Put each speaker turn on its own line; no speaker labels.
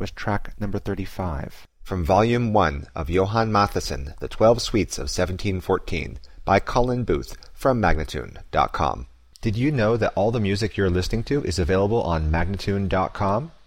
was track number 35.
From Volume 1 of Johann Mattheson, The 12 Suites of 1714, by Colin Booth, from Magnatune.com. Did you know that all the music you're listening to is available on Magnatune.com?